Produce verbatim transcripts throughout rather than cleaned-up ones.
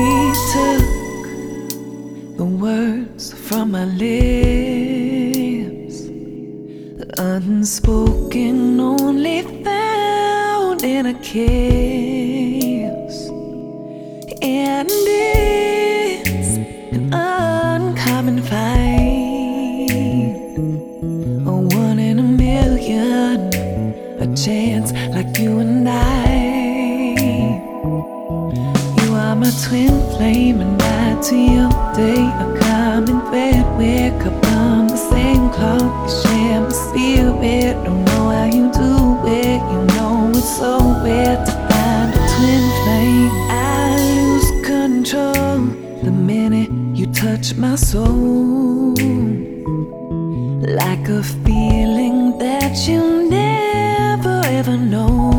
took the words from my lips, the unspoken only found in a kiss. And it's an uncommon find, a one in a million, a chance like you and I. You are my twin flame, and I to you day a common thread. We're cut from the same cloth, you share my spirit. Don't know how you do it, you know it's so weird to find a twin flame. I lose control the minute you touch my soul, like a feeling that you never ever know.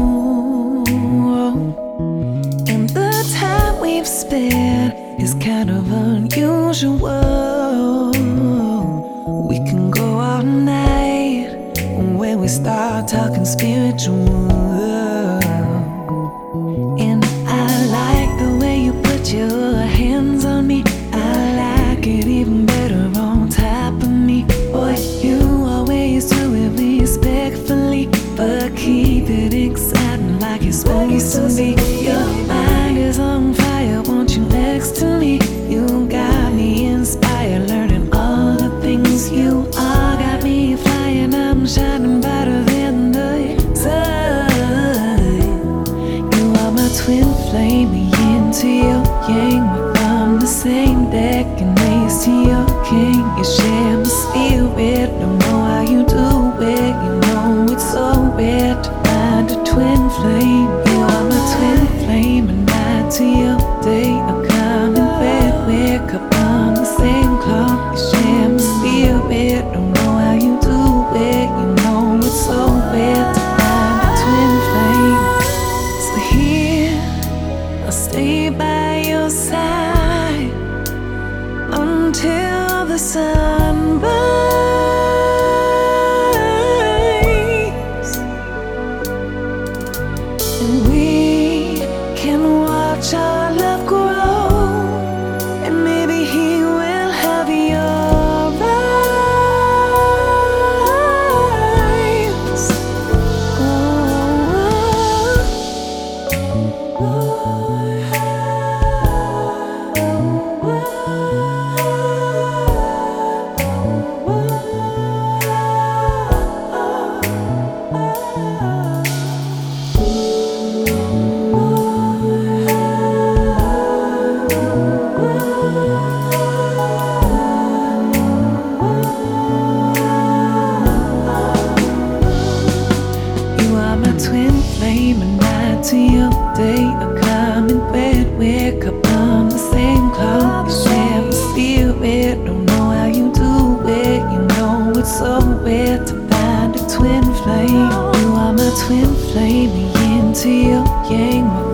And the time we've spent is kind of unusual. We can go all night when we start talking spiritual. And I like the way you put your hands on me. I like it even better on top of me. Boy, you always do it respectfully, but keep it exciting like it's supposed to be. Your mind is on fire, want you next to me. You got me inspired, learning all the things you are. Got me flying, I'm shining brighter than the sun. You are my twin flame, me into your yang. We're from the same deck, and ace to your king. You share my spirit, don't know how you do it. You know it's so rare to find a twin flame. You are my twin flame, and I to your day a common thread. We're cut from the same cloth, you share my spirit. Don't know how you do it, you know it's so rare to find a twin flame. So here I'll stay by your side until the sun rises, and we can watch our love grow, and maybe he will have your eyes. Oh, oh, twin flame, and I to your day a common thread. We're cut from the same cloth, you share my spirit. Don't know how you do it, you know it's so rare to find a twin flame. You are my twin flame, me into your yang.